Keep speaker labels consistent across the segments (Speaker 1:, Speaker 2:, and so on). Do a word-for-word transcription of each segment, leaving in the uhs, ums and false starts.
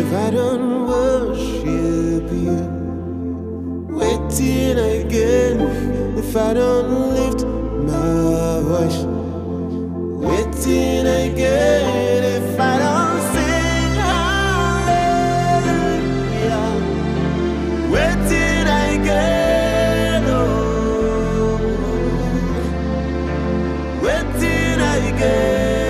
Speaker 1: If I don't worship you, waiting again. If I don't lift my voice, waiting again. If I don't sing hallelujah, waiting again. Oh, waiting again.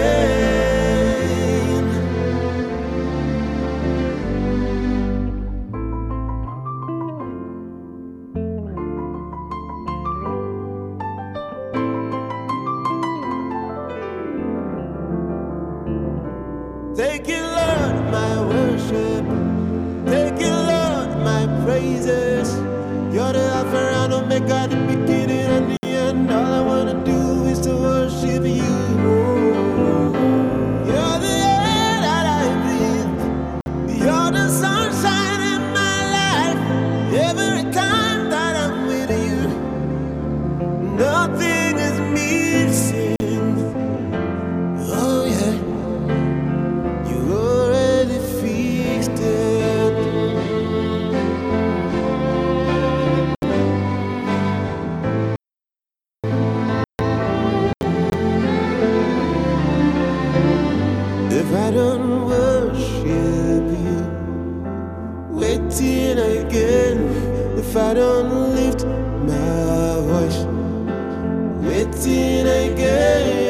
Speaker 1: Take it, Lord, my worship. Take it, Lord, my praises. You're the Alpha and Omega, the beginning and the end. All I wanna do is to worship you. You're the air that I breathe. You're the sunshine in my life. Every time that I'm with you, nothing is missing. Oh yeah. If I don't worship you, waiting again. If I don't lift my voice, waiting again.